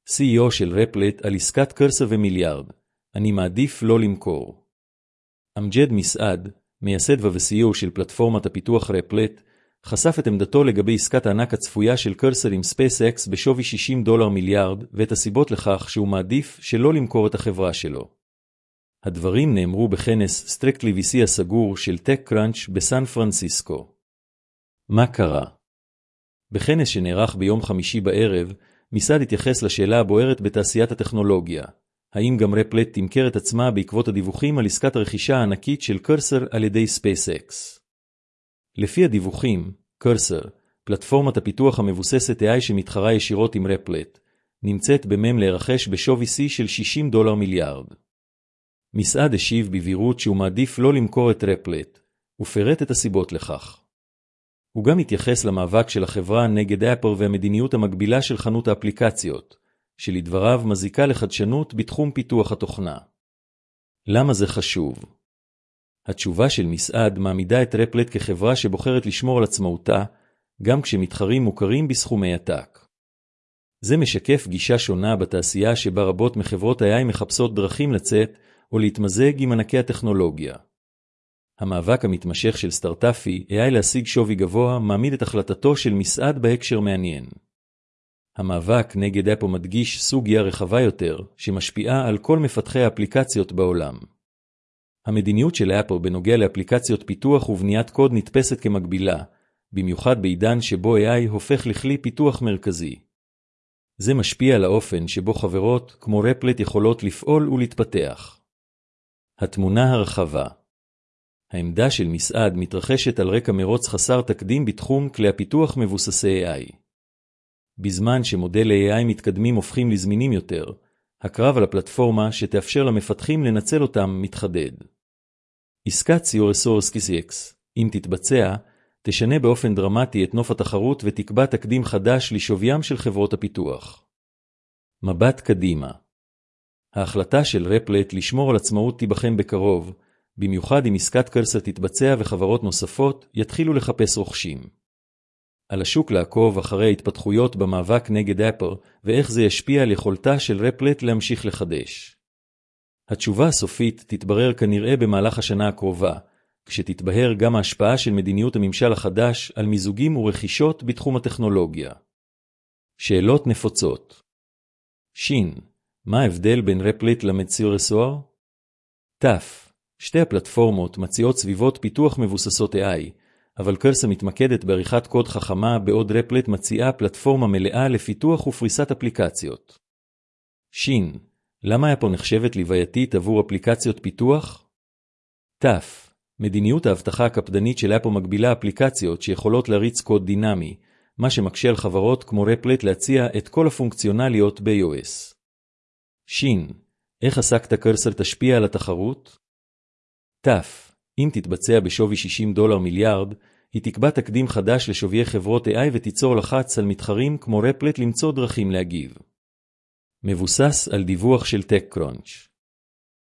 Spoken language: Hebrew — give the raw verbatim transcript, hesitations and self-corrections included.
סי אי או של רפלט על עסקת קרסר ומיליארד. אני מעדיף לא למכור. אמג'ד מסעד, מייסד ו-סי אי או של פלטפורמת הפיתוח רפלט, חשף את עמדתו לגבי עסקת הענק הצפויה של קרסר עם SpaceX בשווי שישים דולר מיליארד, ואת הסיבות לכך שהוא מעדיף שלא למכור את החברה שלו. הדברים נאמרו בכנס Strictly וי סי הסגור של TechCrunch בסן פרנסיסקו. מה קרה? בכנס שנערך ביום חמישי בערב, מסעד התייחס לשאלה הבוערת בתעשיית הטכנולוגיה. האם גם רפלט תמכר את עצמה בעקבות הדיווחים על עסקת הרכישה הענקית של קרסר על ידי SpaceX? לפי הדיווחים, קרסר, פלטפורמת הפיתוח המבוססת איי איי שמתחרה ישירות עם רפלט, נמצאת במם להירכש בשווי שיא של שישים דולר מיליארד. מסעד השיב בבירות שהוא מעדיף לא למכור את רפלט, ופרט את הסיבות לכך. הוא גם התייחס למאבק של החברה נגד אפל והמדיניות המקבילה של חנות האפליקציות, שלדבריו מזיקה לחדשנות בתחום פיתוח התוכנה. למה זה חשוב? התשובה של מסעד מעמידה את רפלט כחברה שבוחרת לשמור על עצמאותה, גם כשמתחרים מוכרים בסכומי עתק. זה משקף גישה שונה בתעשייה שבה רבות מחברות איי איי מחפשות דרכים לצאת או להתמזג עם ענקי הטכנולוגיה. המאבק המתמשך של סטארט-אפי איי איי להשיג שווי גבוה מעמיד את החלטתו של מסעד בהקשר מעניין. המאבק נגד אפל מדגיש סוגיה רחבה יותר שמשפיעה על כל מפתחי האפליקציות בעולם. המדיניות של אפל בנוגע לאפליקציות פיתוח ובניית קוד נתפסת כמקבילה, במיוחד בעידן שבו איי איי הופך לכלי פיתוח מרכזי. זה משפיע על האופן שבו חברות כמו רפלט יכולות לפעול ולהתפתח. התמונה הרחבה. העמדה של מסעד מתרחשת על רקע מרוץ חסר תקדים בתחום כלי הפיתוח מבוססי איי איי. בזמן שמודלי איי איי מתקדמים הופכים לזמינים יותר, הקרב על הפלטפורמה שתאפשר למפתחים לנצל אותם מתחדד. עסקת סיורסורס-קיסיקס, אם תתבצע, תשנה באופן דרמטי את נוף התחרות ותקבע תקדים חדש לשוויים של חברות הפיתוח. מבט קדימה. ההחלטה של רפלט לשמור על עצמאות תיבחן בקרוב, במיוחד אם עסקת קרסר תתבצע וחברות נוספות יתחילו לחפש רוכשים. על השוק לעקוב אחרי ההתפתחויות במאבק נגד אפל ואיך זה ישפיע על יכולתה של רפלט להמשיך לחדש. התשובה הסופית תתברר כנראה במהלך השנה הקרובה, כשתתבהר גם ההשפעה של מדיניות הממשל החדש על מיזוגים ורכישות בתחום הטכנולוגיה. שאלות נפוצות. שין, מה ההבדל בין רפלט למציורסואר? תף, שתי הפלטפורמות מציעות סביבות פיתוח מבוססות איי איי, אבל קרסר מתמקדת בעריכת קוד חכמה בעוד רפלט מציעה פלטפורמה מלאה לפיתוח ופריסת אפליקציות. שין, למה אפל נחשבת לבעייתית עבור אפליקציות פיתוח? תף, מדיניות ההבטחה הקפדנית של אפל מגבילה אפליקציות שיכולות להריץ קוד דינמי, מה שמקשה על חברות כמו רפלט להציע את כל הפונקציונליות ב-איי או אס. שין, איך עסקת קרסר תשפיע על התחרות? תף, אם תתבצע בשווי שישים דולר מיליארד, היא תקבע תקדים חדש לשווי חברות איי איי ותיצור לחץ על מתחרים כמו רפלט למצוא דרכים להגיב. מבוסס על דיווח של TechCrunch.